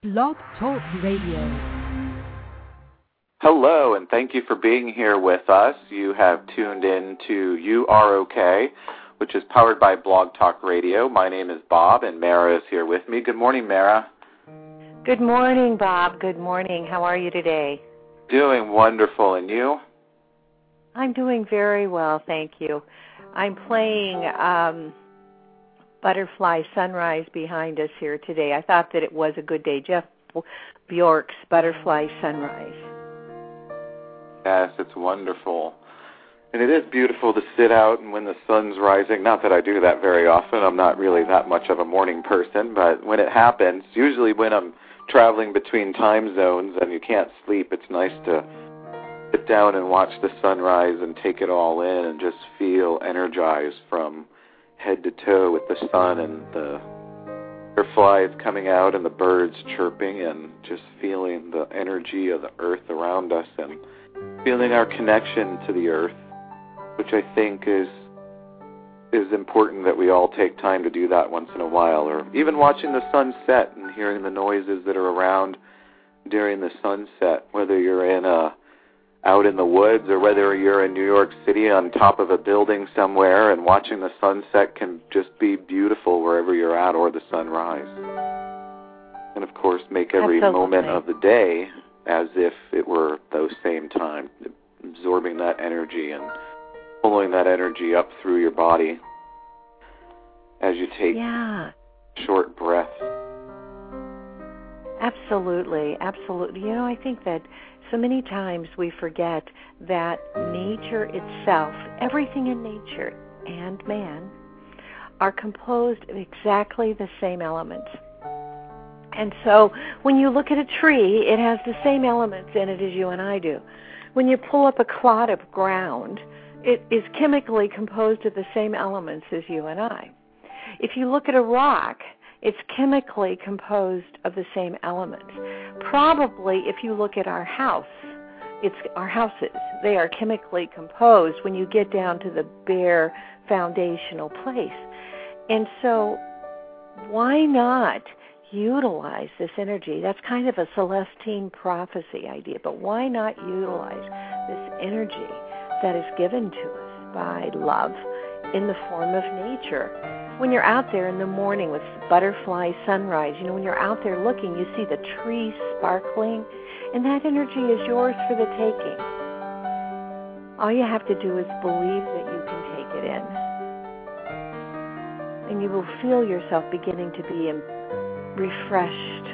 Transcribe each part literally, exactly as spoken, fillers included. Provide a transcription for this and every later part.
Blog Talk Radio. Hello, and thank you for being here with us. You have tuned in to You Are Okay, which is powered by Blog Talk Radio. My name is Bob, and Mara is here with me. Good morning, Mara. Good morning, Bob. Good morning. How are you today? Doing wonderful, and you? I'm doing very well, thank you. I'm playing um, Butterfly Sunrise behind us here today. I thought that it was a good day. Jeff Bjork's Butterfly Sunrise. Yes, it's wonderful. And it is beautiful to sit out and when the sun's rising. Not that I do that very often. I'm not really that much of a morning person, but when it happens, usually when I'm traveling between time zones and you can't sleep, it's nice to sit down and watch the sunrise and take it all in and just feel energized from head to toe with the sun and the butterflies coming out and the birds chirping and just feeling the energy of the earth around us and feeling our connection to the earth, which I think is is important that we all take time to do that once in a while, or even watching the sunset and hearing the noises that are around during the sunset, whether you're in a out in the woods or whether you're in New York City on top of a building somewhere, and watching the sunset can just be beautiful wherever you're at, or the sunrise. And of course, make every Absolutely. moment of the day as if it were those same time, absorbing that energy and pulling that energy up through your body as you take yeah. short breaths. Absolutely, absolutely. You know, I think that so many times we forget that nature itself, everything in nature and man, are composed of exactly the same elements. And so when you look at a tree, it has the same elements in it as you and I do. When you pull up a clod of ground, it is chemically composed of the same elements as you and I. If you look at a rock, it's chemically composed of the same elements. Probably if you look at our house, it's our houses. They are chemically composed when you get down to the bare foundational place. And so why not utilize this energy? That's kind of a Celestine prophecy idea, but why not utilize this energy that is given to us by love in the form of nature? When you're out there in the morning with butterfly sunrise, you know, when you're out there looking, you see the trees sparkling, and that energy is yours for the taking. All you have to do is believe that you can take it in. And you will feel yourself beginning to be refreshed,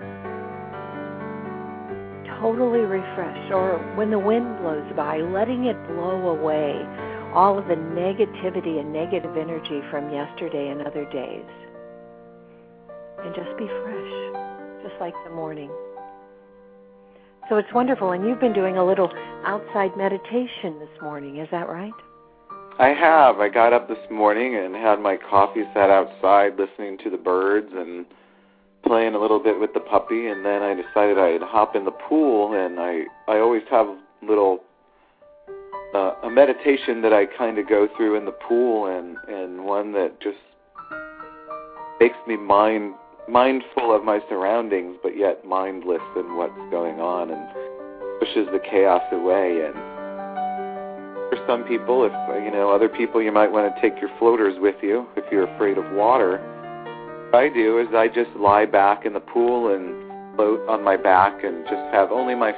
totally refreshed. Or when the wind blows by, letting it blow away all of the negativity and negative energy from yesterday and other days. And just be fresh, just like the morning. So it's wonderful. And you've been doing a little outside meditation this morning, is that right? I have. I got up this morning and had my coffee, sat outside listening to the birds and playing a little bit with the puppy, and then I decided I'd hop in the pool, and I, I always have little Uh, a meditation that I kind of go through in the pool, and, and one that just makes me mind mindful of my surroundings, but yet mindless in what's going on, and pushes the chaos away. And for some people, if you know other people, you might want to take your floaters with you if you're afraid of water. What I do is I just lie back in the pool and float on my back and just have only my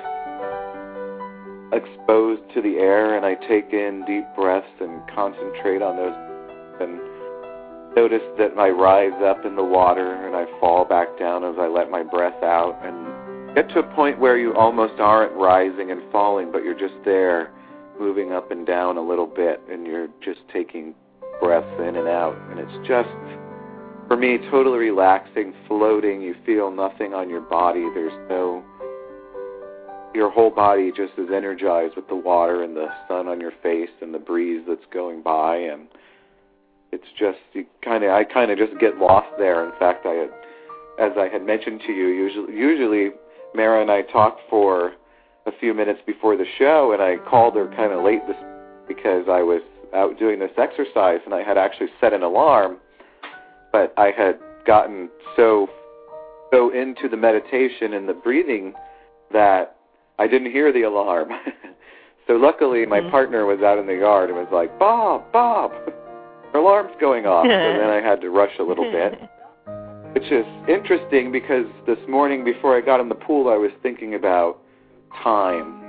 exposed to the air, and I take in deep breaths and concentrate on those and notice that I rise up in the water and I fall back down as I let my breath out, and get to a point where you almost aren't rising and falling, but you're just there moving up and down a little bit, and you're just taking breaths in and out, and it's just, for me, totally relaxing, floating. You feel nothing on your body. There's no Your whole body just is energized with the water and the sun on your face and the breeze that's going by, and it's just you kind of I kind of just get lost there. In fact, I had, as I had mentioned to you, usually usually Mara and I talked for a few minutes before the show, and I called her kind of late this because I was out doing this exercise, and I had actually set an alarm, but I had gotten so so into the meditation and the breathing that I didn't hear the alarm. So luckily my mm-hmm. partner was out in the yard and was like, Bob, Bob, the alarm's going off. So then I had to rush a little bit, which is interesting because this morning before I got in the pool, I was thinking about time.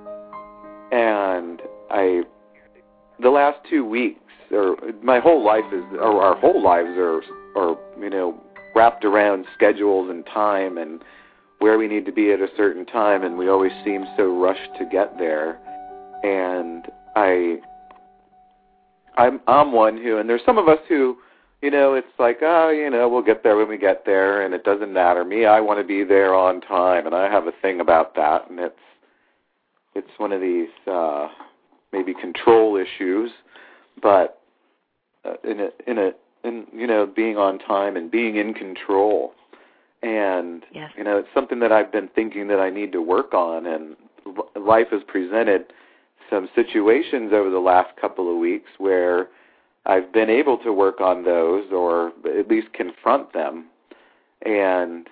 And I, the last two weeks, or my whole life is, or our whole lives are, are, you know, wrapped around schedules and time and where we need to be at a certain time, and we always seem so rushed to get there. And I, I'm, I'm one who, and there's some of us who, you know, it's like, oh, you know, we'll get there when we get there, and it doesn't matter. Me, I want to be there on time, and I have a thing about that, and it's, it's one of these uh, maybe control issues, but uh, in a, in a, in you know, being on time and being in control. And, yes. you know, it's something that I've been thinking that I need to work on, and life has presented some situations over the last couple of weeks where I've been able to work on those or at least confront them. And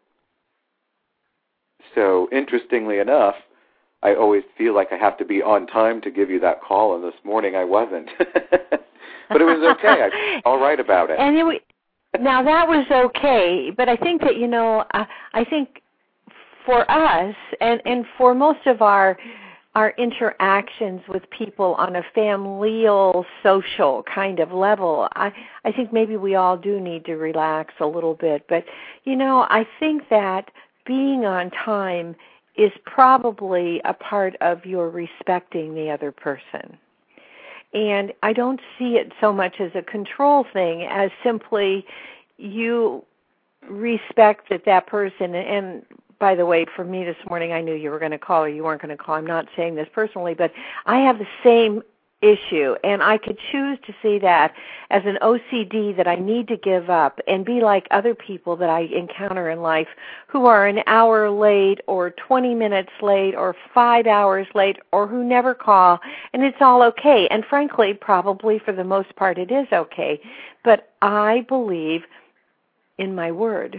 so, interestingly enough, I always feel like I have to be on time to give you that call, and this morning I wasn't. But it was okay. I felt all right about it. And it, now that was okay, but I think that, you know, I, I think for us and, and for most of our our interactions with people on a familial, social kind of level, I, I think maybe we all do need to relax a little bit. But, you know, I think that being on time is probably a part of your respecting the other person. And I don't see it so much as a control thing as simply you respect that that person, and by the way, for me this morning, I knew you were going to call or you weren't going to call. I'm not saying this personally, but I have the same issue, and I could choose to see that as an O C D that I need to give up and be like other people that I encounter in life who are an hour late or twenty minutes late or five hours late or who never call, and it's all okay. And frankly, probably for the most part it is okay. But I believe in my word.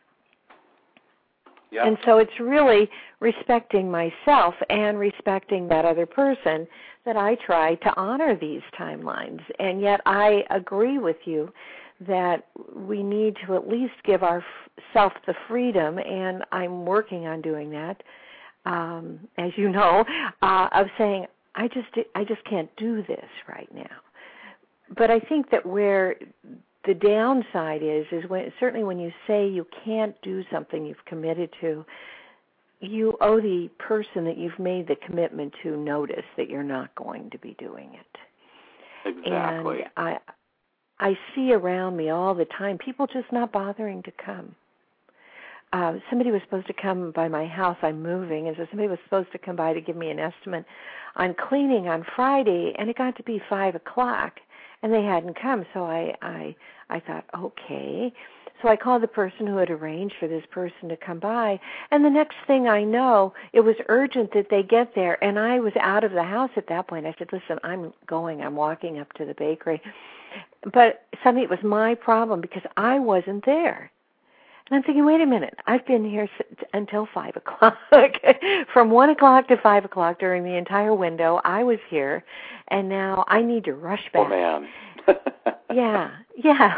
Yeah. And so it's really respecting myself and respecting that other person that I try to honor these timelines. And yet I agree with you that we need to at least give ourselves the freedom, and I'm working on doing that, um, as you know, uh, of saying, I just I just can't do this right now. But I think that where the downside is, is when certainly when you say you can't do something you've committed to, you owe the person that you've made the commitment to notice that you're not going to be doing it. Exactly. And I, I see around me all the time people just not bothering to come. Uh, somebody was supposed to come by my house. I'm moving, and so somebody was supposed to come by to give me an estimate on cleaning on Friday, and it got to be five o'clock. And they hadn't come, so I, I I thought, okay. So I called the person who had arranged for this person to come by, and the next thing I know, it was urgent that they get there, and I was out of the house at that point. I said, listen, I'm going. I'm walking up to the bakery. But suddenly it was my problem because I wasn't there. And I'm thinking, wait a minute, I've been here until five o'clock. From one o'clock to five o'clock during the entire window, I was here, and now I need to rush back. Oh, man. yeah, yeah.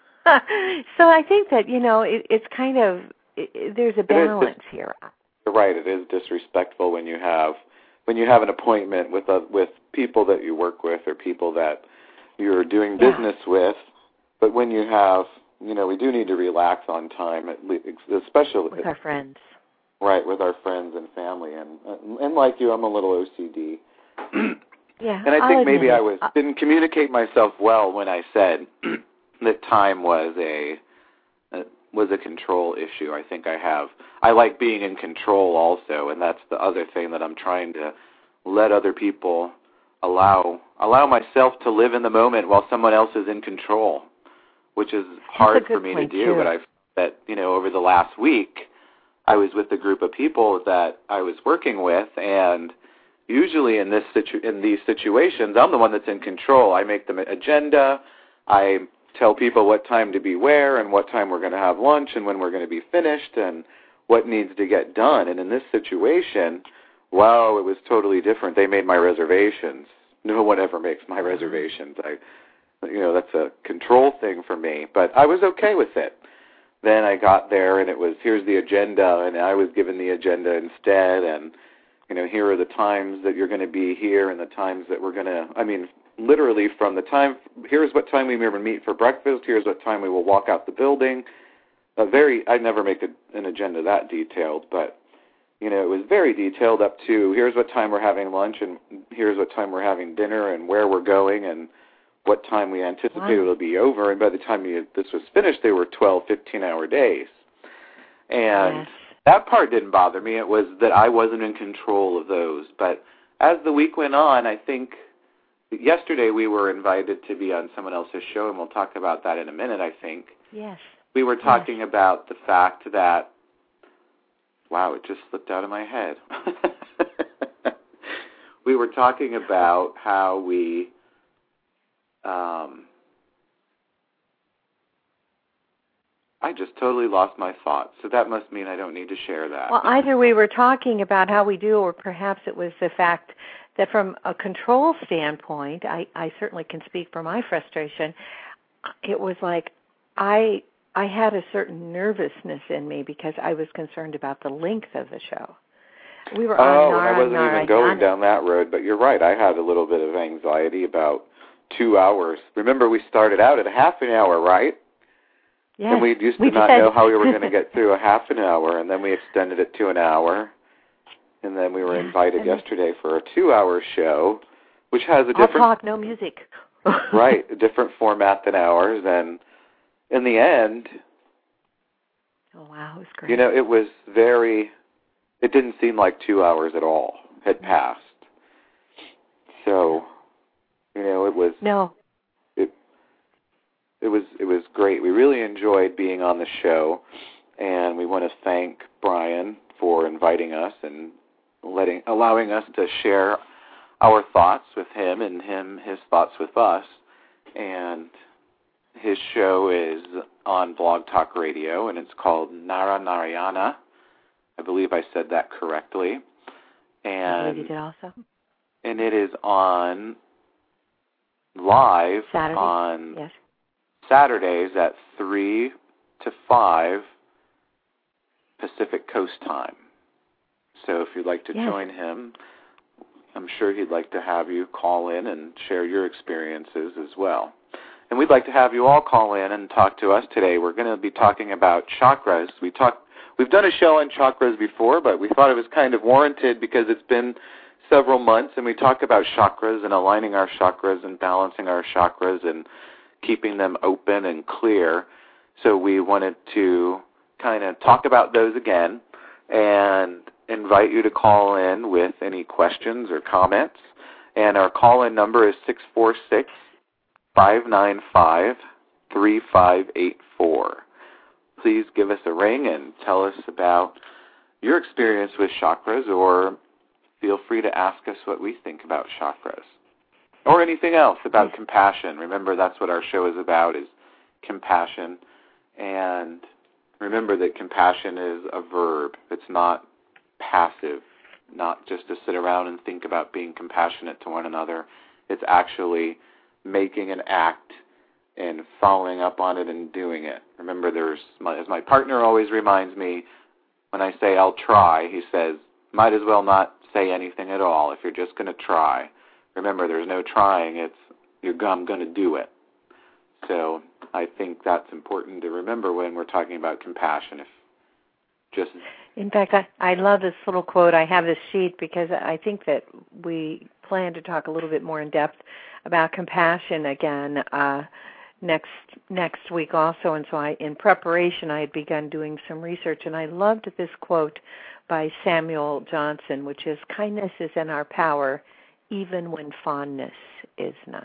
So I think that, you know, it, it's kind of, it, there's a balance dis- here. You're right, it is disrespectful when you have when you have an appointment with uh, with people that you work with or people that you're doing business yeah. with, but when you have, you know, we do need to relax on time, at least, especially with our friends. Right, with our friends and family, and and like you, I'm a little O C D. Yeah, and I think I'll maybe I was uh, didn't communicate myself well when I said that time was a uh, was a control issue. I think I have. I like being in control also, and that's the other thing that I'm trying to let other people allow allow myself to live in the moment while someone else is in control, which is hard for me to do. Too. But I've that you know over the last week, I was with a group of people that I was working with, and usually in this situ- in these situations, I'm the one that's in control. I make the agenda. I tell people what time to be where and what time we're going to have lunch and when we're going to be finished and what needs to get done. And in this situation, wow, it was totally different. They made my reservations. No one ever makes my reservations. I, you know, that's a control thing for me. But I was okay with it. Then I got there, and it was, here's the agenda, and I was given the agenda instead, and, you know, here are the times that you're going to be here and the times that we're going to, I mean, literally from the time, here's what time we will meet for breakfast, here's what time we will walk out the building. A very, I never make a, an agenda that detailed, but, you know, it was very detailed up to here's what time we're having lunch and here's what time we're having dinner and where we're going and what time we anticipate wow. it'll be over. And by the time you, this was finished, they were twelve, fifteen-hour days. And yes. that part didn't bother me. It was that I wasn't in control of those. But as the week went on, I think yesterday we were invited to be on someone else's show, and we'll talk about that in a minute, I think. Yes. We were talking yes. about the fact that, wow, it just slipped out of my head. We were talking about how we, um, I just totally lost my thoughts. So that must mean I don't need to share that. Well, either we were talking about how we do, or perhaps it was the fact that from a control standpoint, I, I certainly can speak for my frustration, it was like I I had a certain nervousness in me because I was concerned about the length of the show. We were oh, on Nara, I wasn't Nara, even going Nara. down that road, but you're right. I had a little bit of anxiety about two hours. Remember, we started out at a half an hour, right? Yes. And we used to we not said... know how we were going to get through a half an hour, and then we extended it to an hour. And then we were yeah. invited and yesterday for a two-hour show, which has a I'll different... talk, no music. right, a different format than ours. And in the end... Oh, wow, it was great. You know, it was very... It didn't seem like two hours at all had passed. So, you know, it was... No. It, it was it was great. We really enjoyed being on the show, and we want to thank Brian for inviting us and letting allowing us to share our thoughts with him and him his thoughts with us. And his show is on Blog Talk Radio, and it's called Nara Narayana. I believe I said that correctly. And I believe you did also. And it is on live Saturday. on yes. Saturdays at three to five Pacific Coast time. So if you'd like to yes. join him, I'm sure he'd like to have you call in and share your experiences as well. And we'd like to have you all call in and talk to us today. We're going to be talking about chakras. We talk, we've done a show on chakras before, but we thought it was kind of warranted because it's been several months, and we talk about chakras and aligning our chakras and balancing our chakras and keeping them open and clear. So we wanted to kind of talk about those again and invite you to call in with any questions or comments. And our call-in number is six four six, five nine five, three five eight four. Please give us a ring and tell us about your experience with chakras, or feel free to ask us what we think about chakras. Or anything else about compassion. Remember, that's what our show is about, is compassion. And remember that compassion is a verb. It's not passive, not just to sit around and think about being compassionate to one another. It's actually making an act and following up on it and doing it. Remember, there's, as my partner always reminds me, when I say I'll try, he says, might as well not say anything at all if you're just going to try. Remember, there's no trying. It's you're I'm going to do it. So I think that's important to remember when we're talking about compassion. If just in fact, I, I love this little quote. I have this sheet because I think that we plan to talk a little bit more in depth about compassion again uh, next next week also. And so I, in preparation, I had begun doing some research, and I loved this quote by Samuel Johnson, which is, kindness is in our power, even when fondness is not.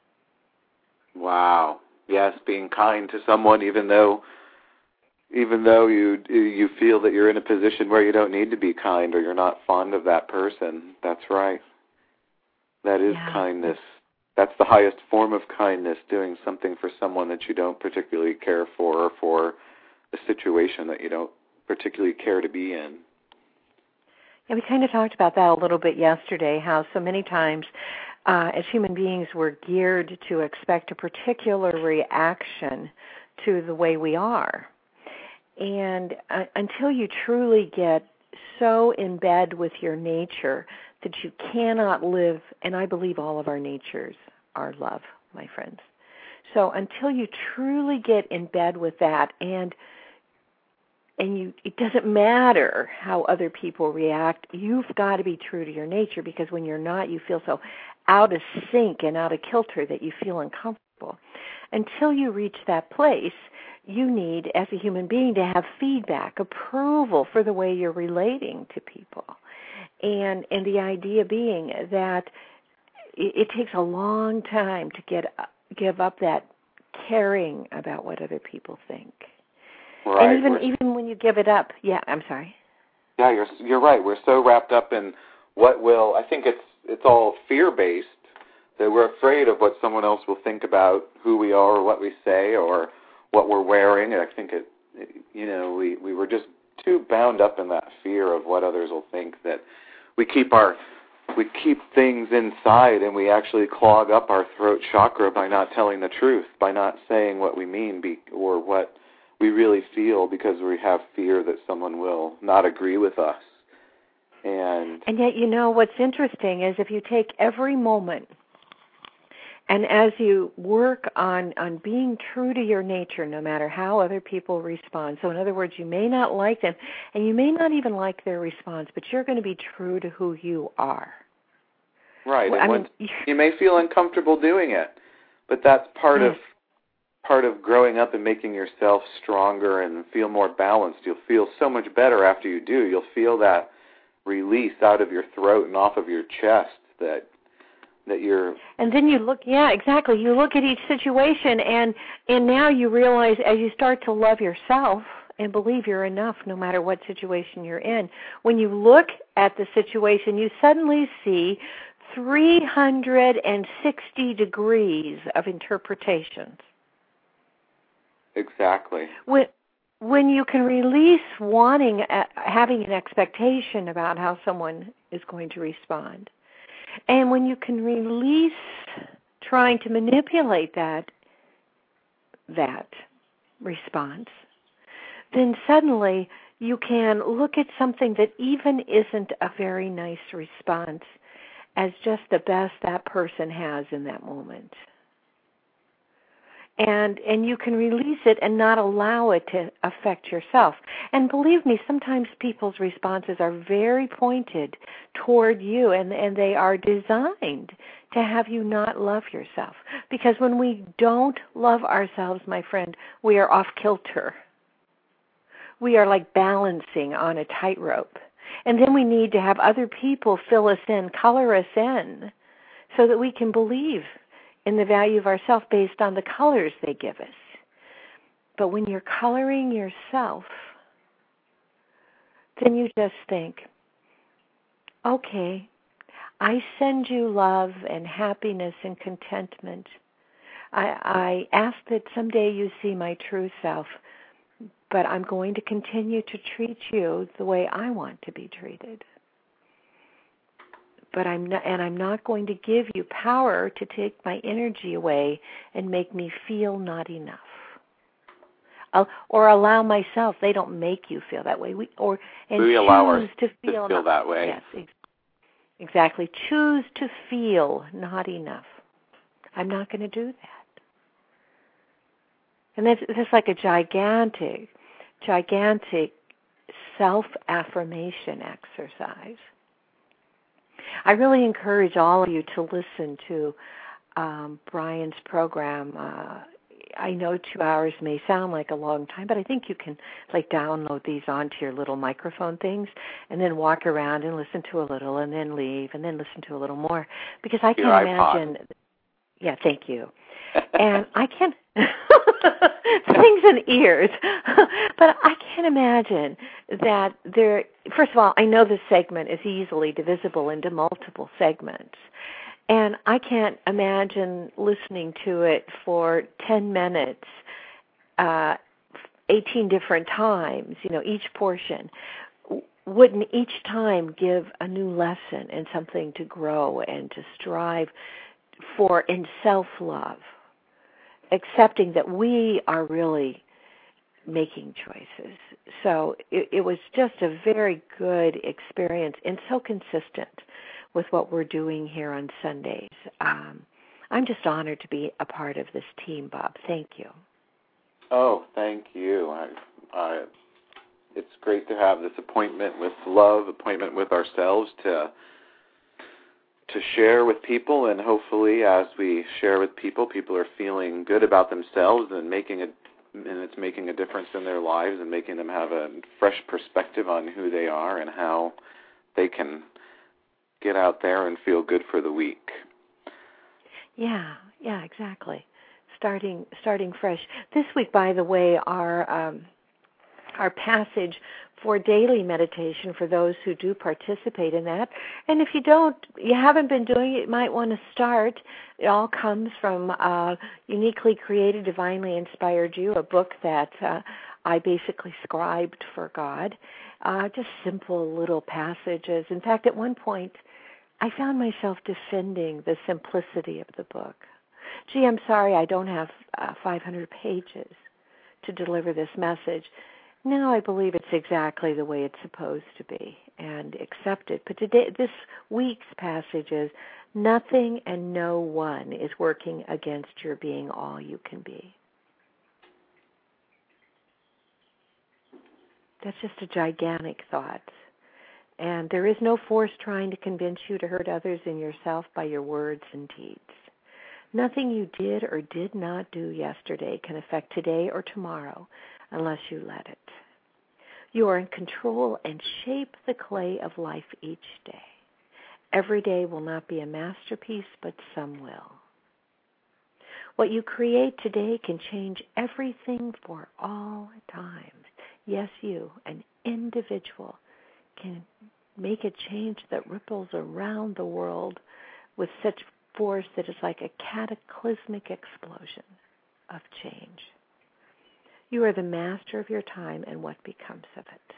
Wow. Yes, being kind to someone even though even though you you feel that you're in a position where you don't need to be kind or you're not fond of that person. That's right. That is yeah. kindness. that's the highest form of kindness, doing something for someone that you don't particularly care for, or for a situation that you don't particularly care to be in. Yeah, we kind of talked about that a little bit yesterday, how so many times uh, as human beings we're geared to expect a particular reaction to the way we are. And uh, until you truly get so in bed with your nature that you cannot live, and I believe all of our natures are love, my friends. So until you truly get in bed with that, and and you, it doesn't matter how other people react, you've got to be true to your nature, because when you're not, you feel so out of sync and out of kilter that you feel uncomfortable. Until you reach that place, you need, as a human being, to have feedback, approval for the way you're relating to people. And and the idea being that it, it takes a long time to get give up that caring about what other people think. Right. And even we're, even when you give it up, yeah, I'm sorry. Yeah, you're you're right. We're so wrapped up in what will. I think it's it's all fear based, that we're afraid of what someone else will think about who we are, or what we say, or what we're wearing. And I think it, it you know, we we were just too bound up in that fear of what others will think that we keep our we keep things inside, and we actually clog up our throat chakra by not telling the truth, by not saying what we mean, be, or what we really feel, because we have fear that someone will not agree with us. And and yet, you know, what's interesting is if you take every moment, and as you work on, on being true to your nature, no matter how other people respond. So in other words, you may not like them, and you may not even like their response, but you're going to be true to who you are. Right. Well, and I mean, when, you may feel uncomfortable doing it, but that's part yes. of part of growing up and making yourself stronger and feel more balanced. You'll feel so much better after you do. You'll feel that release out of your throat and off of your chest that that you're... And then you look, yeah, exactly. You look at each situation, and, and now you realize as you start to love yourself and believe you're enough no matter what situation you're in, when you look at the situation, you suddenly see three hundred sixty degrees of interpretations. Exactly. When, when you can release wanting, uh, having an expectation about how someone is going to respond, and when you can release trying to manipulate that that response, then suddenly you can look at something that even isn't a very nice response as just the best that person has in that moment. And and you can release it and not allow it to affect yourself. And believe me, sometimes people's responses are very pointed toward you, and, and they are designed to have you not love yourself. Because when we don't love ourselves, my friend, we are off kilter. We are like balancing on a tightrope. And then we need to have other people fill us in, color us in, so that we can believe in the value of ourselves based on the colors they give us. But when you're coloring yourself, then you just think, okay, I send you love and happiness and contentment. I, I ask that someday you see my true self, but I'm going to continue to treat you the way I want to be treated. But I'm not, and I'm not going to give you power to take my energy away and make me feel not enough. I'll, or allow myself. They don't make you feel that way. We or and we choose allow us to feel, to feel not, that way. Yes, ex- exactly. Choose to feel not enough. I'm not going to do that. And that's, that's like a gigantic, gigantic self-affirmation exercise. I really encourage all of you to listen to um, Brian's program. Uh, I know two hours may sound like a long time, but I think you can like download these onto your little microphone things and then walk around and listen to a little and then leave and then listen to a little more. Because I can your imagine... iPod. Yeah, thank you. And I can't... things in ears. But I can't imagine that there... First of all, I know this segment is easily divisible into multiple segments. And I can't imagine listening to it for ten minutes, uh, eighteen different times, you know, each portion. Wouldn't each time give a new lesson and something to grow and to strive for in self-love, accepting that we are really making choices. So it, it was just a very good experience and so consistent with what we're doing here on Sundays. Um, I'm just honored to be a part of this team, Bob. Thank you. Oh, thank you. I, I, it's great to have this appointment with love, appointment with ourselves to to share with people, and hopefully as we share with people, people are feeling good about themselves and making a and it's making a difference in their lives and making them have a fresh perspective on who they are and how they can get out there and feel good for the week. Yeah, yeah, exactly. Starting starting fresh. This week, by the way, our um, our passage for daily meditation for those who do participate in that. And if you don't, you haven't been doing it, you might want to start. It all comes from uh, Uniquely Created, Divinely Inspired You, a book that uh, I basically scribed for God. Uh, just simple little passages. In fact, at one point, I found myself defending the simplicity of the book. Gee, I'm sorry I don't have uh, five hundred pages to deliver this message. Now I believe it's exactly the way it's supposed to be and accept it. But today, this week's passage is, nothing and no one is working against your being all you can be. That's just a gigantic thought. And there is no force trying to convince you to hurt others and yourself by your words and deeds. Nothing you did or did not do yesterday can affect today or tomorrow unless you let it. You are in control and shape the clay of life each day. Every day will not be a masterpiece, but some will. What you create today can change everything for all time. Yes, you, an individual, can make a change that ripples around the world with such force that is like a cataclysmic explosion of change. You are the master of your time and what becomes of it.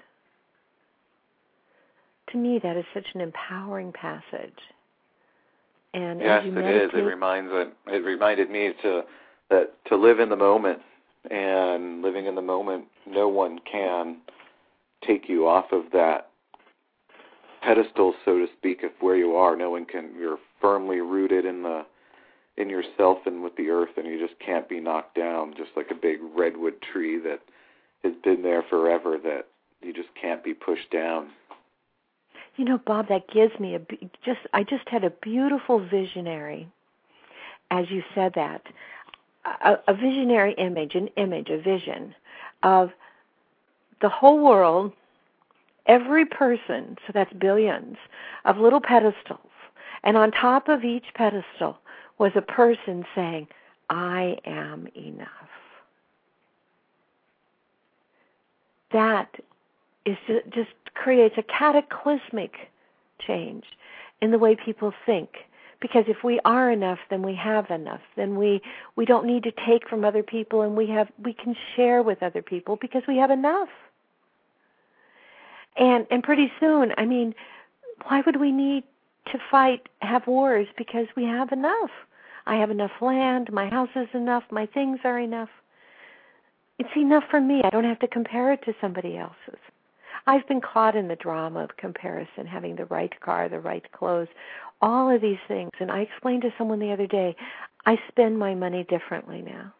To me, that is such an empowering passage. And yes, as you it meditate, is. It reminds it reminded me to that to live in the moment, and living in the moment, no one can take you off of that pedestal, so to speak, of where you are. No one can. You're firmly rooted in the in yourself and with the earth, and you just can't be knocked down, just like a big redwood tree that has been there forever, that you just can't be pushed down. You know, Bob, that gives me a just. I just had a beautiful visionary, as you said that, a, a visionary image, an image, a vision of the whole world, every person. So that's billions of little pedestals, and on top of each pedestal was a person saying, "I am enough." That is just, just creates a cataclysmic change in the way people think. Because if we are enough, then we have enough. Then we, we don't need to take from other people, and we have we can share with other people because we have enough. And and pretty soon, I mean, why would we need to fight, have wars? Because we have enough. I have enough land, my house is enough, my things are enough. It's enough for me. I don't have to compare it to somebody else's. I've been caught in the drama of comparison, having the right car, the right clothes, all of these things. And I explained to someone the other day, I spend my money differently now.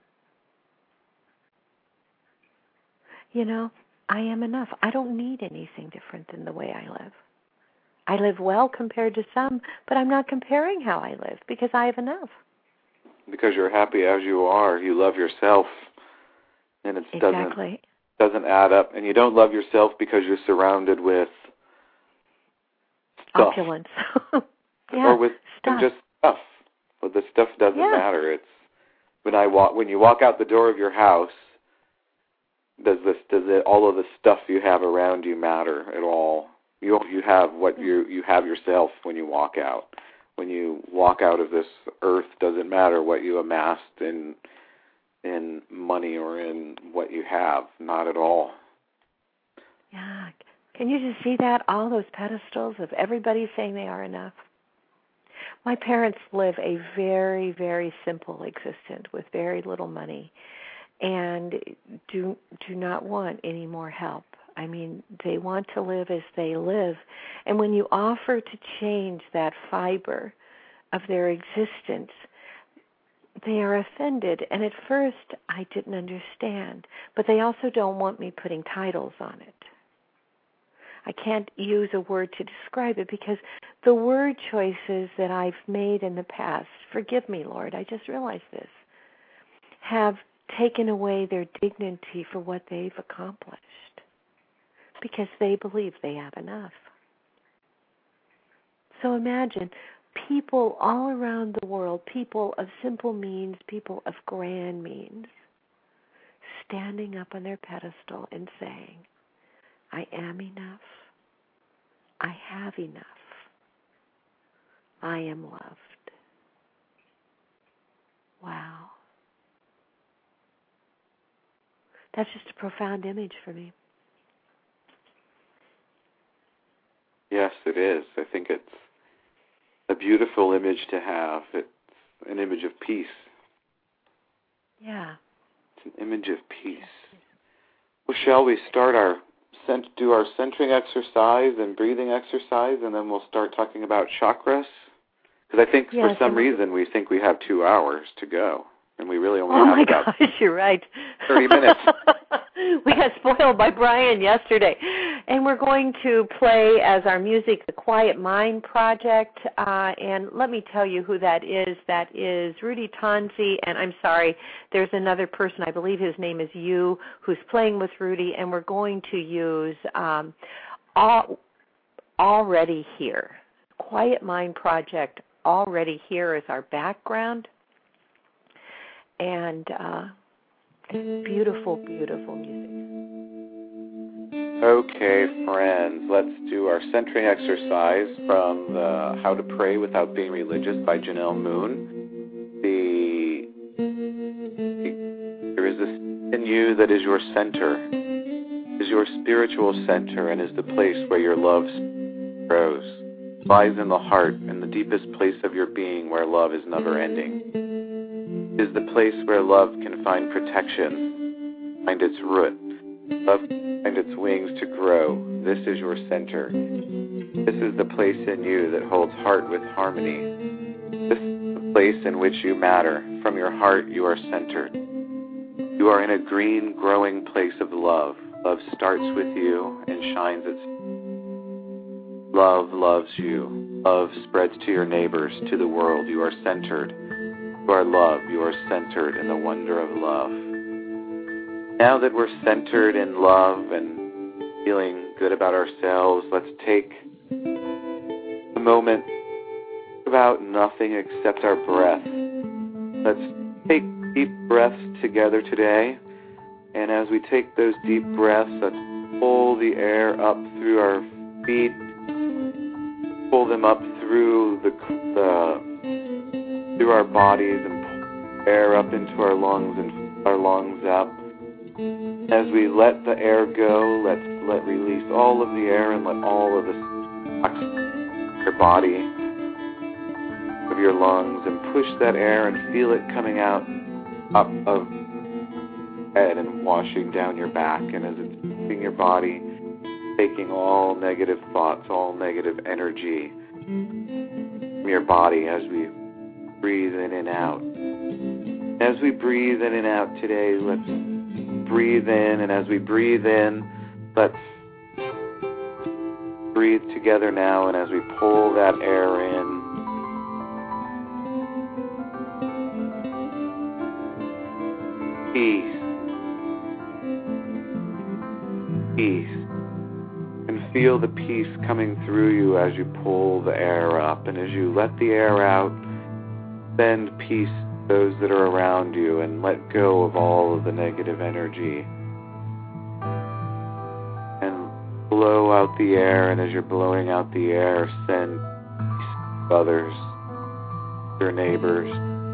You know, I am enough. I don't need anything different than the way I live. I live well compared to some, but I'm not comparing how I live because I have enough. Because you're happy as you are. You love yourself. And it exactly. doesn't, doesn't add up. And you don't love yourself because you're surrounded with stuff. Opulence. yeah, or with stuff. And just stuff. But the stuff doesn't yeah. matter. It's when I walk when you walk out the door of your house, does this does it all of the stuff you have around you matter at all? You you have what you you have yourself when you walk out. when you walk out of this earth, doesn't matter what you amassed in in money or in what you have, not at all. Yeah. Can you just see that? All those pedestals of everybody saying they are enough. My parents live a very, very simple existence with very little money and do do not want any more help. I mean, they want to live as they live. And when you offer to change that fiber of their existence, they are offended. And at first, I didn't understand. But they also don't want me putting titles on it. I can't use a word to describe it because the word choices that I've made in the past, forgive me, Lord, I just realized this, have taken away their dignity for what they've accomplished because they believe they have enough. So imagine people all around the world, people of simple means, people of grand means, standing up on their pedestal and saying, I am enough. I have enough. I am loved. Wow. That's just a profound image for me. Yes, it is. I think it's a beautiful image to have. It's an image of peace. Yeah. It's an image of peace. Well, shall we start our do our centering exercise and breathing exercise, and then we'll start talking about chakras? Because I think yes, for some reason we think we have two hours to go, and we really only oh have my about gosh, you're right. thirty minutes. We got spoiled by Brian yesterday. And we're going to play as our music the Quiet Mind Project. Uh, and let me tell you who that is. That is Rudy Tanzi. And I'm sorry, there's another person, I believe his name is Yu, who's playing with Rudy. And we're going to use um, all, Already Here. Quiet Mind Project, Already Here is our background. And uh, beautiful, beautiful music. Okay, friends, let's do our centering exercise from the How to Pray Without Being Religious by Janelle Moon. The, the there is this in you that is your center, is your spiritual center, and is the place where your love grows. Lies in the heart, in the deepest place of your being where love is never ending. It is the place where love can find protection, find its root. Love can find its wings to grow. This is your center. This is the place in you that holds heart with harmony. This is the place in which you matter. From your heart you are centered. You are in a green, growing place of love. Love starts with you and shines its love loves you. Love spreads to your neighbors, to the world. You are centered. You are love. You are centered in the wonder of love. Now that we're centered in love and feeling good about ourselves, let's take a moment about nothing except our breath. Let's take deep breaths together today. And as we take those deep breaths, let's pull the air up through our feet, pull them up through the, the through our bodies, and pull air up into our lungs and our lungs up. As we let the air go, let's let release all of the air and let all of the oxygen in your body, of your lungs, and push that air and feel it coming out up of your head and washing down your back. And as it's moving your body, taking all negative thoughts, all negative energy from your body as we breathe in and out. As we breathe in and out today, let's breathe in, and as we breathe in, let's breathe together now, and as we pull that air in, peace, peace, and feel the peace coming through you as you pull the air up, and as you let the air out, send peace those that are around you and let go of all of the negative energy and blow out the air. And as you're blowing out the air, send peace to others, your neighbors.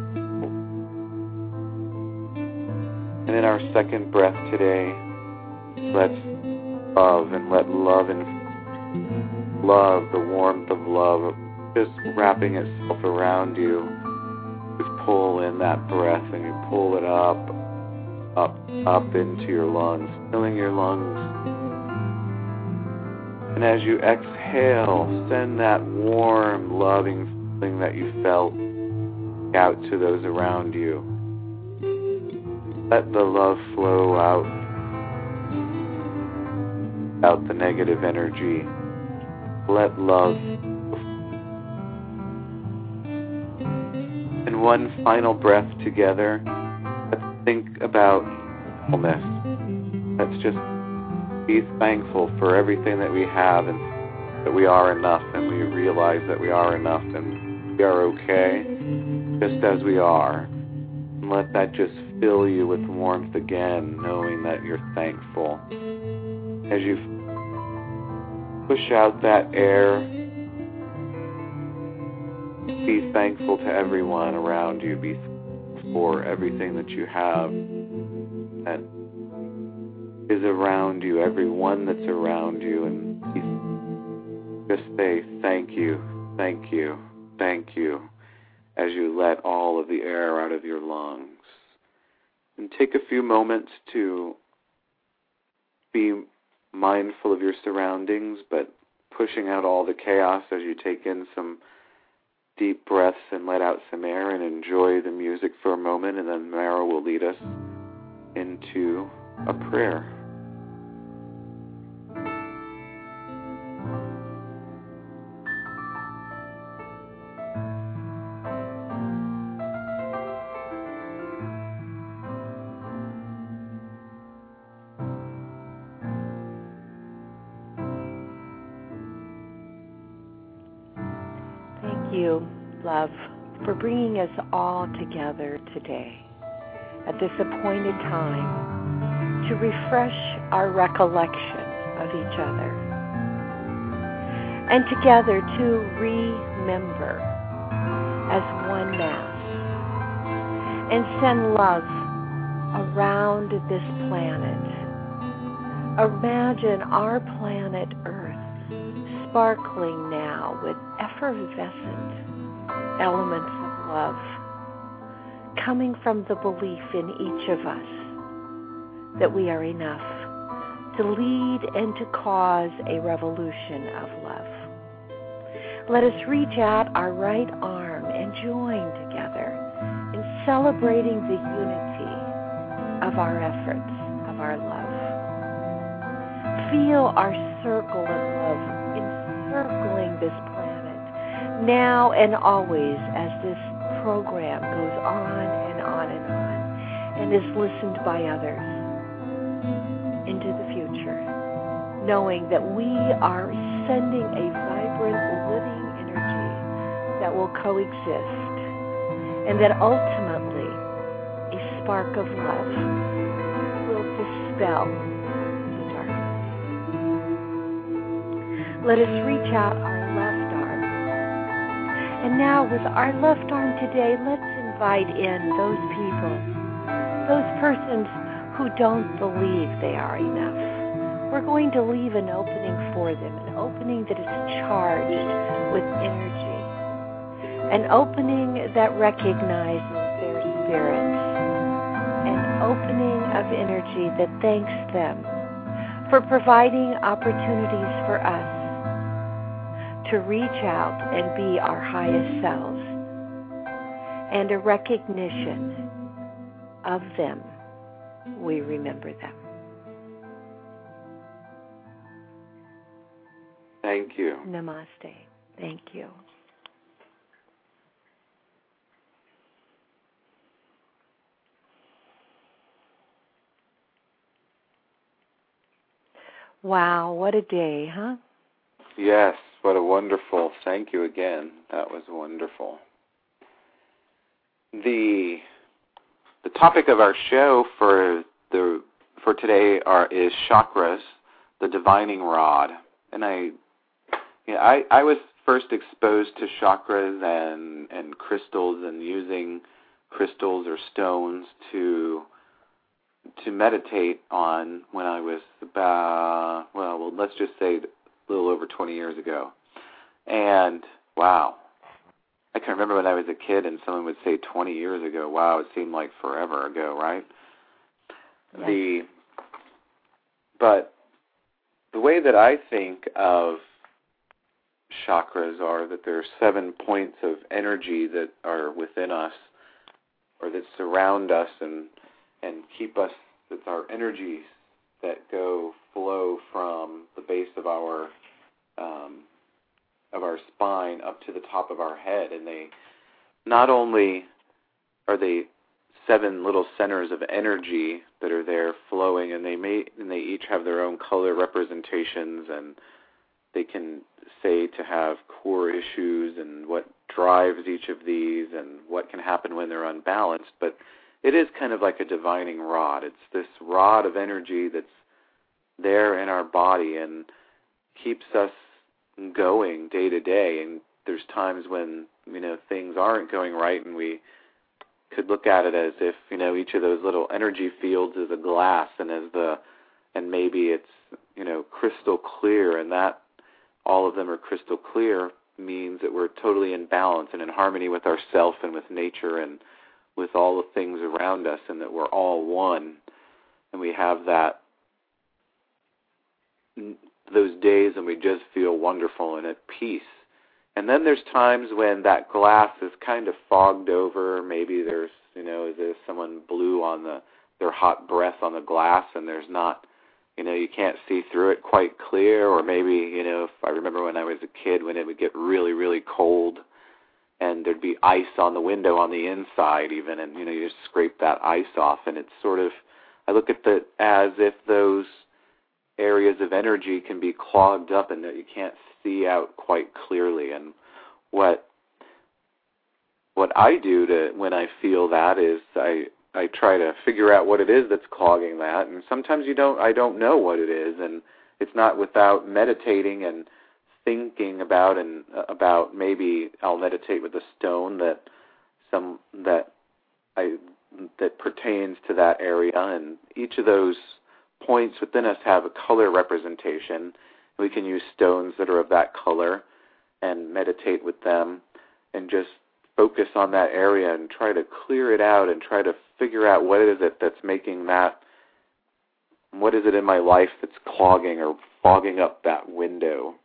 And in our second breath today, let's love and let love and love, the warmth of love, just wrapping itself around you. Just pull in that breath and you pull it up, up, up into your lungs, filling your lungs. And as you exhale, send that warm, loving feeling that you felt out to those around you. Let the love flow out, out the negative energy. Let love. And one final breath together. Let's think about wholeness. Let's just be thankful for everything that we have and that we are enough, and we realize that we are enough and we are okay just as we are. And let that just fill you with warmth again, knowing that you're thankful. As you push out that air, be thankful to everyone around you. Be thankful for everything that you have that is around you, everyone that's around you, and just say thank you, thank you, thank you as you let all of the air out of your lungs. And take a few moments to be mindful of your surroundings, but pushing out all the chaos as you take in some deep breaths and let out some air, and enjoy the music for a moment, and then Mara will lead us into a prayer. Thank you, love, for bringing us all together today at this appointed time to refresh our recollection of each other and together to remember as one mass and send love around this planet. Imagine our planet Earth sparkling now with effervescent elements of love coming from the belief in each of us that we are enough to lead and to cause a revolution of love. Let us reach out our right arm and join together in celebrating the unity of our efforts, of our love. Feel our circle of love encircling this planet now and always as this program goes on and on and on and is listened by others into the future, knowing that we are sending a vibrant, living energy that will coexist, and that ultimately a spark of love will dispel the darkness. Let us reach out our left arm. And now with our left arm today, let's invite in those people, those persons who don't believe they are enough. We're going to leave an opening for them, an opening that is charged with energy, an opening that recognizes their spirits, an opening of energy that thanks them for providing opportunities for us to reach out and be our highest selves, and a recognition of them. We remember them. Thank you. Namaste. Thank you. Wow, what a day, huh? Yes, what a wonderful. Thank you again. That was wonderful. The the topic of our show for the for today are is chakras, the divining rod. And I yeah, I, I was first exposed to chakras and, and crystals and using crystals or stones to to meditate on when I was about, well, well, let's just say a little over twenty years ago. And, wow, I can remember when I was a kid and someone would say twenty years ago. Wow, it seemed like forever ago, right? Yes. The But the way that I think of chakras are that there are seven points of energy that are within us or that surround us and and keep us, that's our energies that go, flow from the base of our um, of our spine up to the top of our head. And they, not only are they seven little centers of energy that are there flowing, and they may and they each have their own color representations, and they can say to have core issues and what drives each of these and what can happen when they're unbalanced. But it is kind of like a divining rod. It's this rod of energy that's there in our body and keeps us going day to day. And there's times when, you know, things aren't going right, and we could look at it as if, you know, each of those little energy fields is a glass, and as the and maybe it's, you know, crystal clear, and that all of them are crystal clear means that we're totally in balance and in harmony with ourself and with nature and with all the things around us, and that we're all one. And we have that, those days, and we just feel wonderful and at peace. And then there's times when that glass is kind of fogged over. Maybe there's, you know, as if someone blew on the their hot breath on the glass, and there's not, you know, you can't see through it quite clear. Or maybe, you know, if I remember when I was a kid, when it would get really, really cold, and there'd be ice on the window on the inside even, and, you know, you just scrape that ice off, and it's sort of, I look at it as if those areas of energy can be clogged up and that you can't see out quite clearly. And what what I do to when I feel that is I I try to figure out what it is that's clogging that, and sometimes you don't I don't know what it is, and it's not without meditating and thinking about and uh, about maybe I'll meditate with a stone that some that I that pertains to that area, and each of those points within us have a color representation. We can use stones that are of that color and meditate with them and just focus on that area and try to clear it out and try to figure out what is it that's making that, what is it in my life that's clogging or fogging up that window.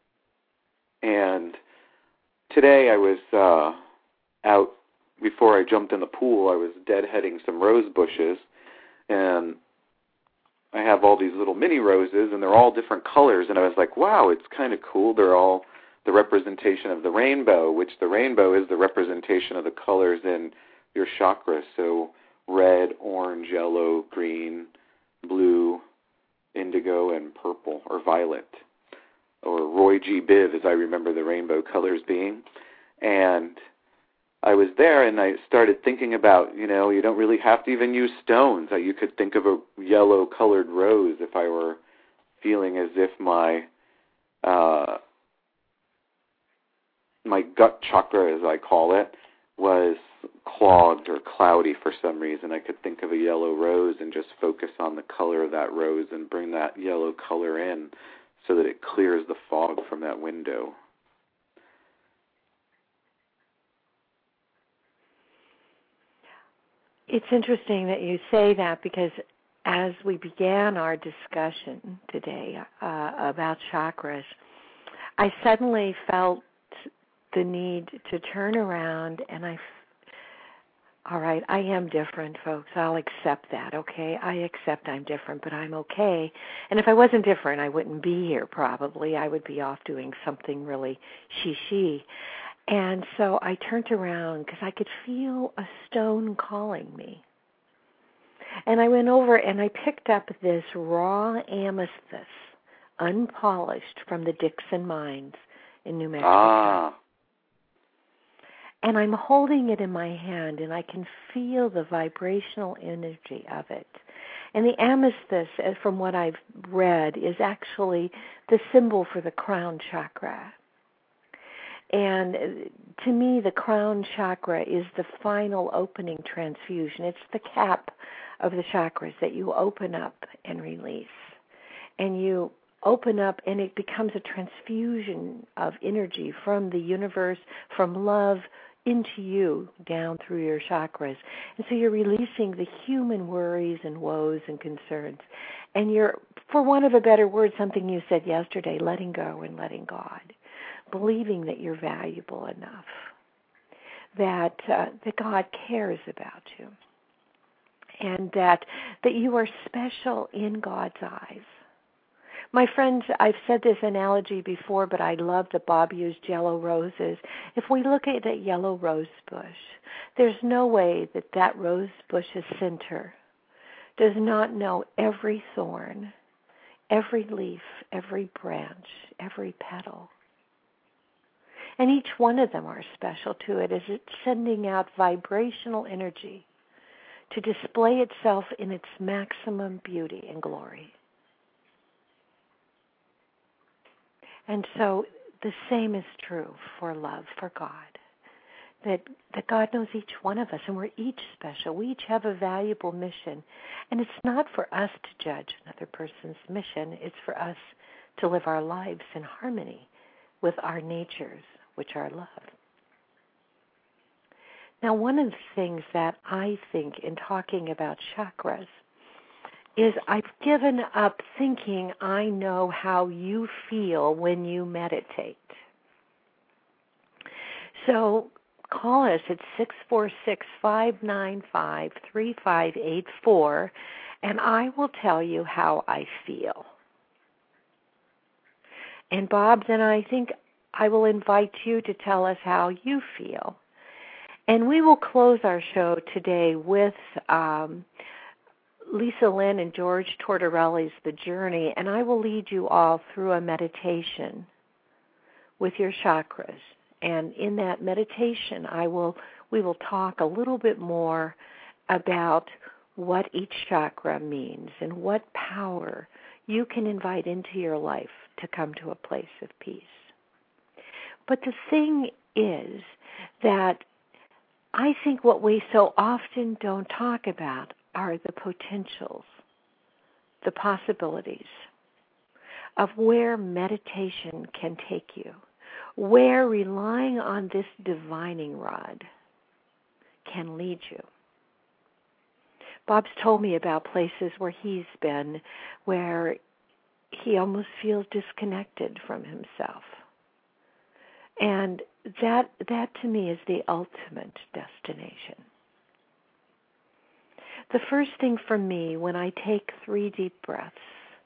And today I was uh, out, before I jumped in the pool, I was deadheading some rose bushes, and I have all these little mini roses, and they're all different colors, and I was like, wow, it's kind of cool. They're all the representation of the rainbow, which the rainbow is the representation of the colors in your chakras. So red, orange, yellow, green, blue, indigo, and purple, or violet, or Roy G. Biv, as I remember the rainbow colors being. And I was there, and I started thinking about, you know, you don't really have to even use stones. You could think of a yellow-colored rose if I were feeling as if my uh, my gut chakra, as I call it, was clogged or cloudy for some reason. I could think of a yellow rose and just focus on the color of that rose and bring that yellow color in so that it clears the fog from that window. It's interesting that you say that, because as we began our discussion today uh, about chakras, I suddenly felt the need to turn around, and I, all right, I am different, folks. I'll accept that, okay? I accept I'm different, but I'm okay. And if I wasn't different, I wouldn't be here probably. I would be off doing something really she-she. And so I turned around because I could feel a stone calling me. And I went over and I picked up this raw amethyst, unpolished, from the Dixon Mines in New Mexico. Ah. And I'm holding it in my hand, and I can feel the vibrational energy of it. And the amethyst, from what I've read, is actually the symbol for the crown chakra. And to me, the crown chakra is the final opening transfusion. It's the cap of the chakras that you open up and release. And you open up, and it becomes a transfusion of energy from the universe, from love into you, down through your chakras. And so you're releasing the human worries and woes and concerns. And you're, for want of a better word, something you said yesterday, letting go and letting God. Believing that you're valuable enough, that uh, that God cares about you, and that that you are special in God's eyes. My friends, I've said this analogy before, but I love that Bob used yellow roses. If we look at that yellow rose bush, there's no way that that rose bush's center does not know every thorn, every leaf, every branch, every petal. And each one of them are special to it as it's sending out vibrational energy to display itself in its maximum beauty and glory. And so the same is true for love, for God. That, that God knows each one of us, and we're each special. We each have a valuable mission. And it's not for us to judge another person's mission. It's for us to live our lives in harmony with our natures, which are love. Now, one of the things that I think in talking about chakras is I've given up thinking I know how you feel when you meditate. So call us at six four six, five nine five, three five eight four, and I will tell you how I feel. And Bob, then I think I will invite you to tell us how you feel. And we will close our show today with um, Lisa Lynn and George Tortorelli's The Journey, and I will lead you all through a meditation with your chakras. And in that meditation, I will we will talk a little bit more about what each chakra means and what power you can invite into your life to come to a place of peace. But the thing is that I think what we so often don't talk about are the potentials, the possibilities of where meditation can take you, where relying on this divining rod can lead you. Bob's told me about places where he's been where he almost feels disconnected from himself. And that that to me is the ultimate destination. The first thing for me when I take three deep breaths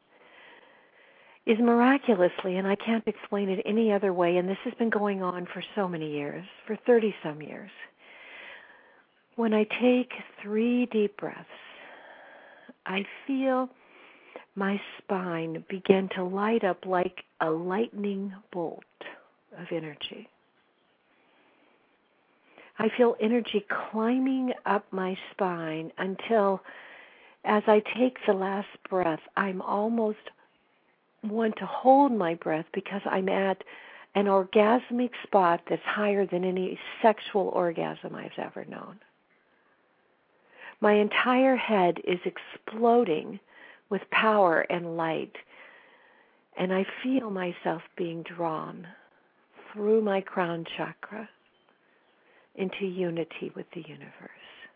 is miraculously, and I can't explain it any other way, and this has been going on for so many years, for thirty-some years. When I take three deep breaths, I feel my spine begin to light up like a lightning bolt of energy. I feel energy climbing up my spine until, as I take the last breath, I'm almost want to hold my breath because I'm at an orgasmic spot that's higher than any sexual orgasm I've ever known. My entire head is exploding with power and light, and I feel myself being drawn through my crown chakra into unity with the universe.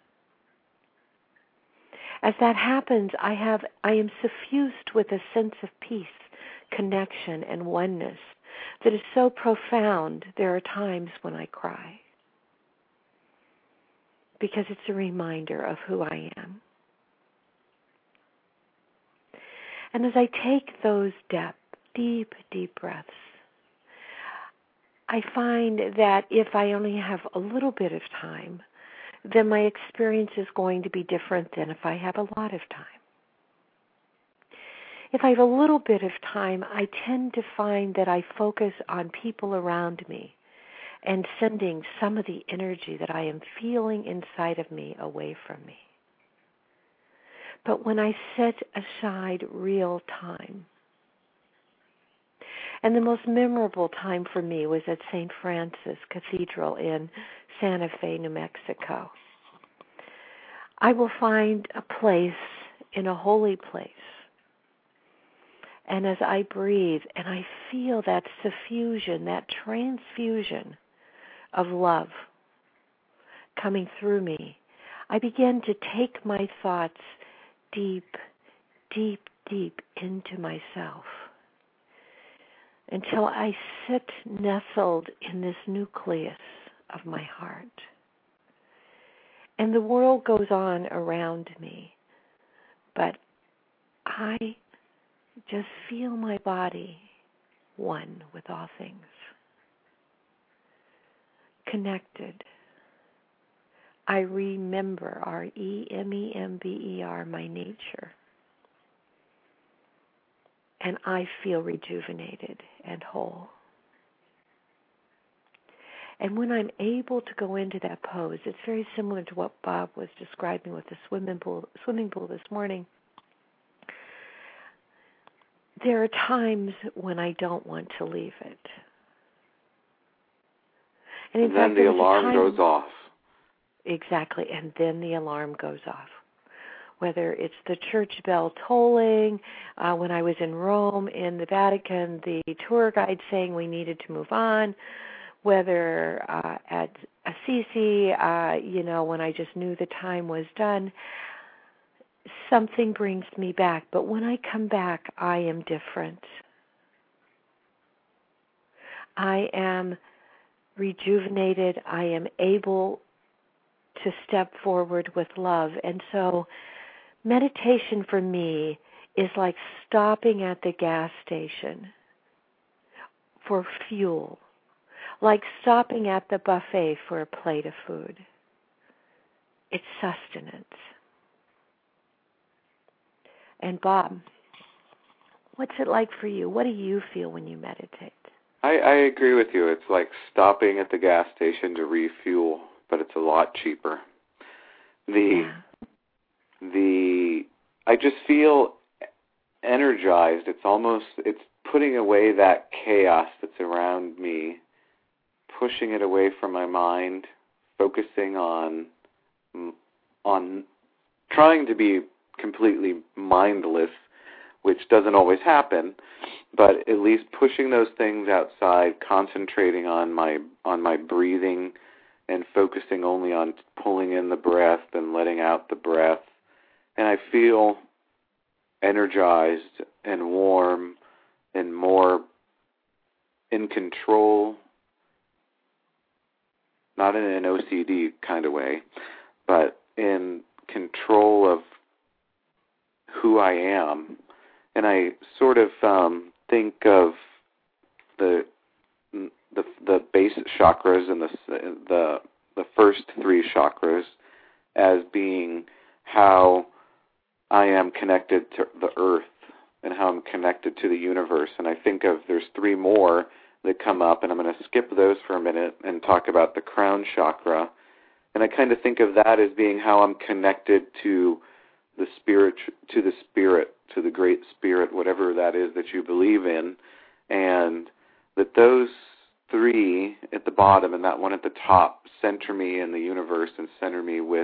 As that happens, I have I am suffused with a sense of peace, connection, and oneness that is so profound there are times when I cry, because it's a reminder of who I am. And as I take those deep, deep, deep breaths, I find that if I only have a little bit of time, then my experience is going to be different than if I have a lot of time. If I have a little bit of time, I tend to find that I focus on people around me and sending some of the energy that I am feeling inside of me away from me. But when I set aside real time, And the most memorable time for me was at Saint Francis Cathedral in Santa Fe, New Mexico. I will find a place in a holy place. And as I breathe and I feel that suffusion, that transfusion of love coming through me, I begin to take my thoughts deep, deep, deep into myself until I sit nestled in this nucleus of my heart. And the world goes on around me, but I just feel my body one with all things, connected. I remember, R E M E M B E R, my nature. And I feel rejuvenated and whole. And when I'm able to go into that pose, it's very similar to what Bob was describing with the swimming pool, swimming pool this morning. There are times when I don't want to leave it. And, in and then fact, the there was a alarm time, goes off. Exactly, and then the alarm goes off. Whether it's the church bell tolling, uh, when I was in Rome, in the Vatican, the tour guide saying we needed to move on, whether uh, at Assisi, uh, you know, when I just knew the time was done, something brings me back. But when I come back, I am different. I am rejuvenated. I am able to step forward with love. And so meditation for me is like stopping at the gas station for fuel, like stopping at the buffet for a plate of food. It's sustenance. And Bob, what's it like for you? What do you feel when you meditate? I, I agree with you. It's like stopping at the gas station to refuel, but it's a lot cheaper. The Yeah. the I just feel energized. It's almost it's putting away that chaos that's around me, pushing it away from my mind, focusing on on trying to be completely mindless, which doesn't always happen, but at least pushing those things outside, concentrating on my on my breathing and focusing only on pulling in the breath and letting out the breath. And I feel energized and warm and more in control, not in an O C D kind of way, but in control of who I am. And I sort of um, think of the the the base chakras and the the the first three chakras as being how I am connected to the earth and how I'm connected to the universe. And I think of there's three more that come up, and I'm going to skip those for a minute and talk about the crown chakra. And I kind of think of that as being how I'm connected to the spirit, to the spirit, to the great spirit, whatever that is that you believe in, and that those three at the bottom and that one at the top center me in the universe and center me with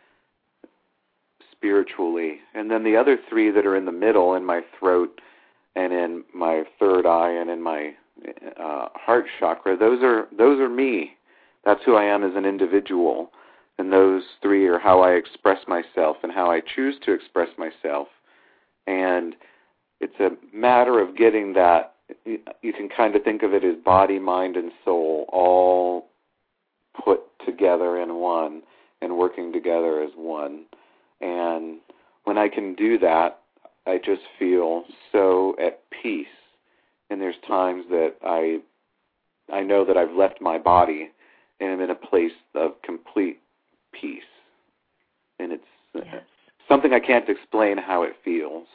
spiritually. And then the other three that are in the middle, in my throat and in my third eye and in my uh, heart chakra, those are those are me. That's who I am as an individual. And those three are how I express myself and how I choose to express myself. And it's a matter of getting that. You can kind of think of it as body, mind, and soul all put together in one and working together as one. And when I can do that, I just feel so at peace. And there's times that I I know that I've left my body and I'm in a place of complete peace. And it's Yes. something I can't explain how it feels.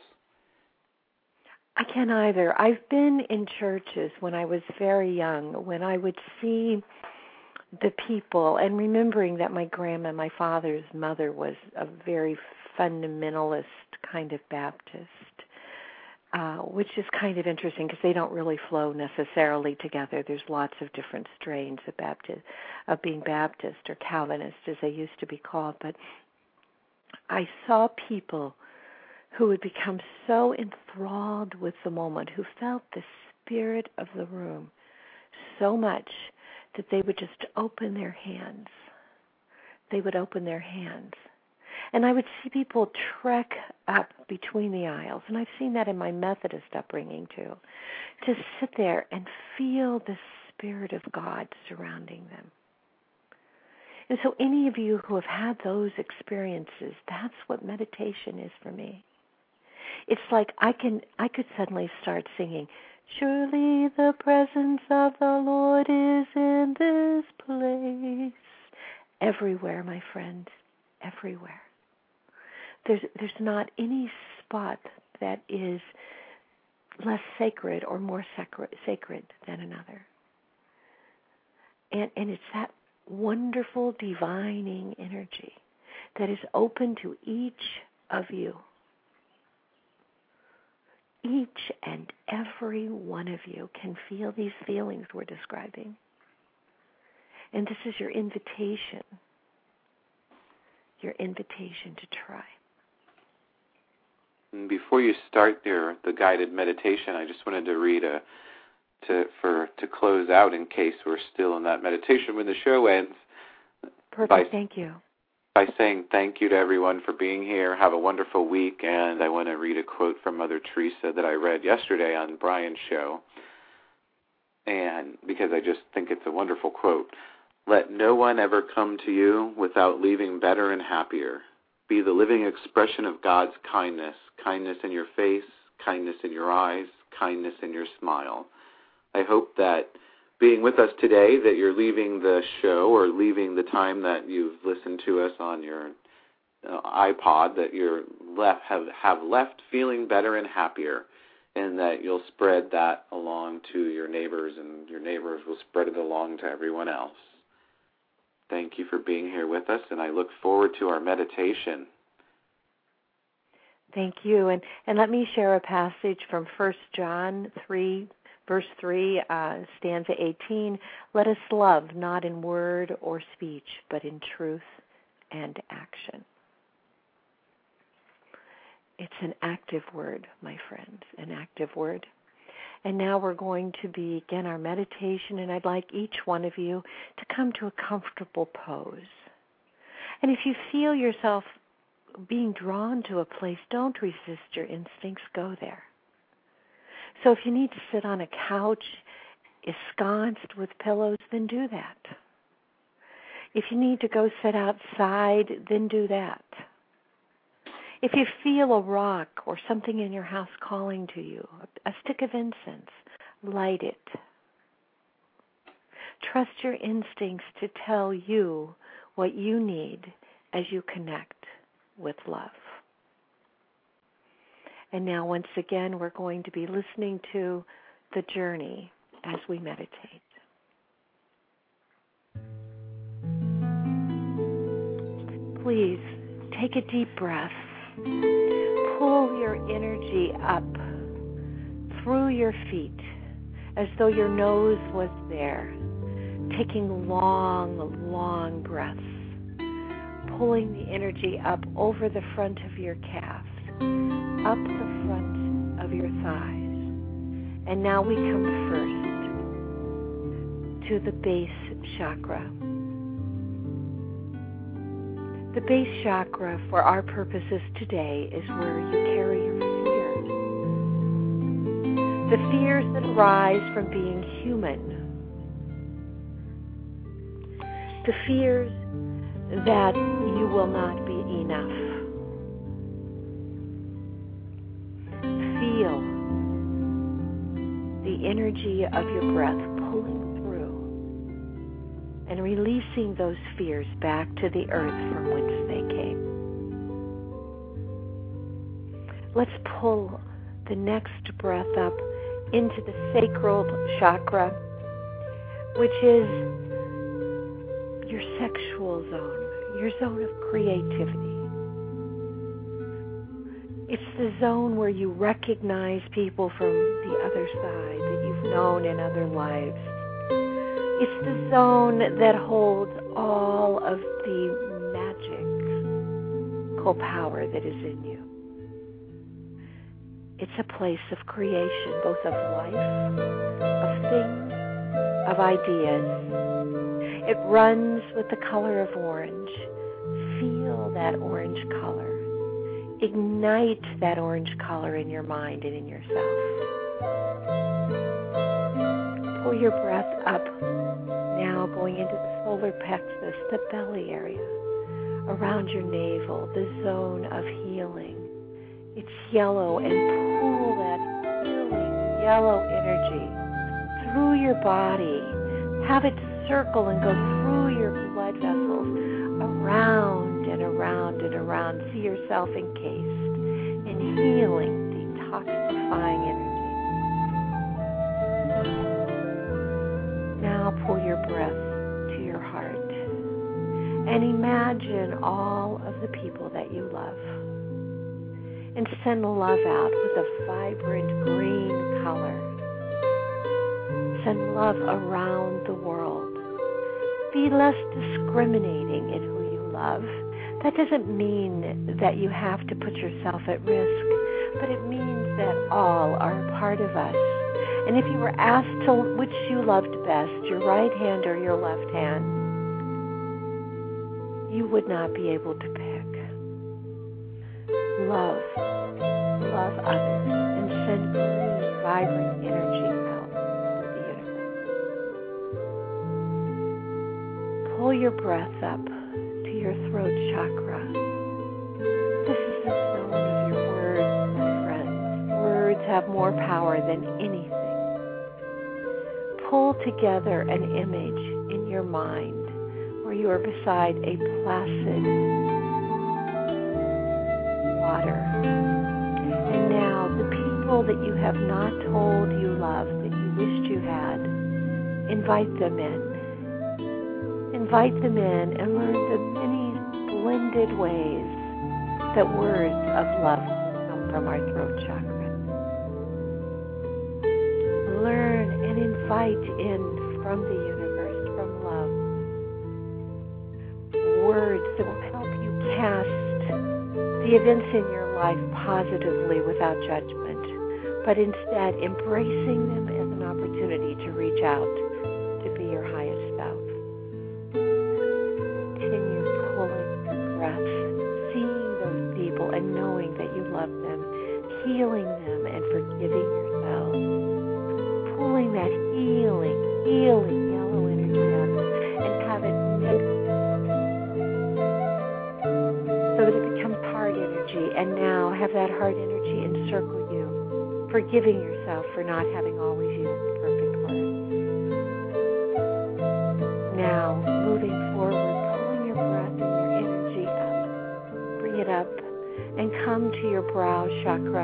I can't either. I've been in churches when I was very young, when I would see the people, and remembering that my grandma, my father's mother, was a very fundamentalist kind of Baptist. uh, which is kind of interesting because they don't really flow necessarily together. There's lots of different strains of Baptist, of being Baptist or Calvinist, as they used to be called. But I saw people who would become so enthralled with the moment, who felt the spirit of the room so much that they would just open their hands. They would open their hands. And I would see people trek up between the aisles, and I've seen that in my Methodist upbringing too, to sit there and feel the Spirit of God surrounding them. And so any of you who have had those experiences, that's what meditation is for me. It's like I can I could suddenly start singing, "Surely the presence of the Lord is in this place." Everywhere, my friend, everywhere. There's there's not any spot that is less sacred or more sacred, sacred than another. And and it's that wonderful divining energy that is open to each of you. Each and every one of you can feel these feelings we're describing. And this is your invitation, your invitation to try. And before you start your the guided meditation, I just wanted to read a to for to close out in case we're still in that meditation when the show ends. Perfect. By, thank you. By saying thank you to everyone for being here. Have a wonderful week. And I want to read a quote from Mother Teresa that I read yesterday on Brian's show. And because I just think it's a wonderful quote. Let no one ever come to you without leaving better and happier. Be the living expression of God's kindness, kindness in your face, kindness in your eyes, kindness in your smile. I hope that being with us today, that you're leaving the show or leaving the time that you've listened to us on your uh, iPod, that you're left have, have left feeling better and happier, and that you'll spread that along to your neighbors, and your neighbors will spread it along to everyone else. Thank you for being here with us, and I look forward to our meditation. Thank you. And, and let me share a passage from First John three, verse three, uh, stanza eighteen. Let us love not in word or speech, but in truth and action. It's an active word, my friends, an active word. And now we're going to begin our meditation, and I'd like each one of you to come to a comfortable pose. And if you feel yourself being drawn to a place, don't resist your instincts, go there. So if you need to sit on a couch ensconced with pillows, then do that. If you need to go sit outside, then do that. If you feel a rock or something in your house calling to you, a stick of incense, light it. Trust your instincts to tell you what you need as you connect with love. And now, once again, we're going to be listening to the journey as we meditate. Please take a deep breath. Pull your energy up through your feet as though your nose was there, taking long, long breaths, pulling the energy up over the front of your calves, up the front of your thighs. And now we come first to the base chakra. The base chakra, for our purposes today, is where you carry your fears. The fears that arise from being human. The fears that you will not be enough. Feel the energy of your breath pulling through and releasing those fears back to the earth from whence they came. Let's pull the next breath up into the sacral chakra, which is your sexual zone, your zone of creativity. It's the zone where you recognize people from the other side that you've known in other lives. It's the zone that holds all of the magical power that is in you. It's a place of creation, both of life, of things, of ideas. It runs with the color of orange. Feel that orange color. Ignite that orange color in your mind and in yourself. Pull your breath up, now going into the solar plexus, the belly area, around your navel, the zone of healing. It's yellow, and pull that healing yellow energy through your body. Have it circle and go through your blood vessels, around and around and around. See yourself encased in healing, detoxifying energy. Now pull your breath to your heart and imagine all of the people that you love. And send love out with a vibrant green color. Send love around the world. Be less discriminating in who you love. That doesn't mean that you have to put yourself at risk, but it means that all are a part of us. And if you were asked to which you loved best, your right hand or your left hand, you would not be able to pick. Love, love others, and send green, vibrant energy out into the universe. Pull your breath up to your throat chakra. This is the zone of your words, my friends. Words have more power than anything. Pull together an image in your mind where you are beside a placid water. And now the people that you have not told you love, that you wished you had, invite them in. Invite them in and learn the many blended ways that words of love come from our throat chakra. Learn and invite in from the universe, from love, words that will help you cast the events in your life positively without judgment, but instead embracing them as an opportunity to reach out to be your highest self. Continue pulling your breath, seeing those people and knowing that you love them, healing them and forgiving yourself, pulling that healing, healing yellow energy up and have it mix so that it becomes heart energy, and now have that heart energy encircle you, forgiving yourself for not having always used perfect words. Now, moving forward, pulling your breath and your energy up, bring it up, and come to your brow chakra.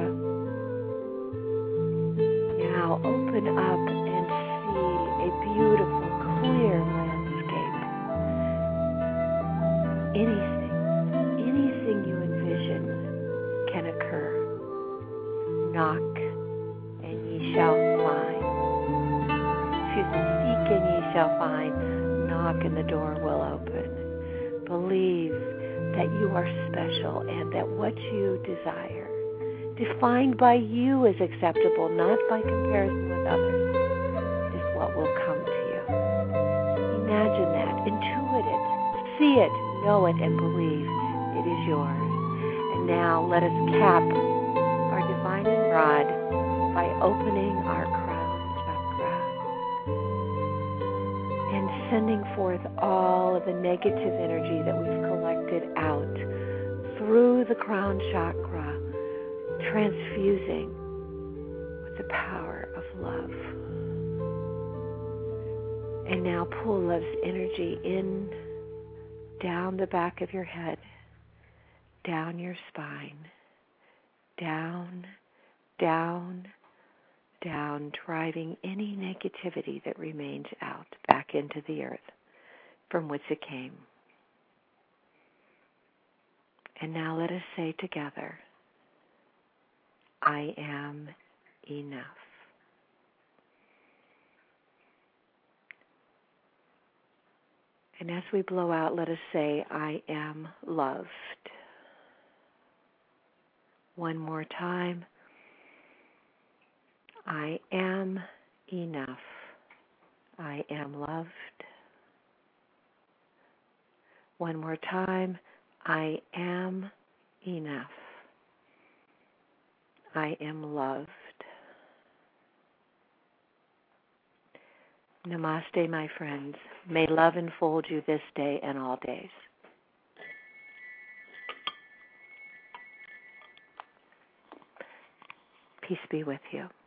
Now, open up and see a beautiful, clear landscape. Anything you envision can occur. Knock and ye shall find. Excuse me, seek and ye shall find. Knock and the door will open. Believe that you are special and that what you desire, defined by you as acceptable, not by comparison with others, is what will come to you. Imagine that, intuit it, see it, know it, and believe it is yours. And now let us cap our divining rod by opening our crown chakra and sending forth all of the negative energy that we've collected out through the crown chakra, transfusing with the power of love. And now pull love's energy in, down the back of your head, down your spine, down, down, down, driving any negativity that remains out back into the earth from which it came. And now let us say together, I am enough. And as we blow out, let us say, I am loved. One more time. I am enough. I am loved. One more time. I am enough. I am loved. Namaste, my friends. May love enfold you this day and all days. Peace be with you.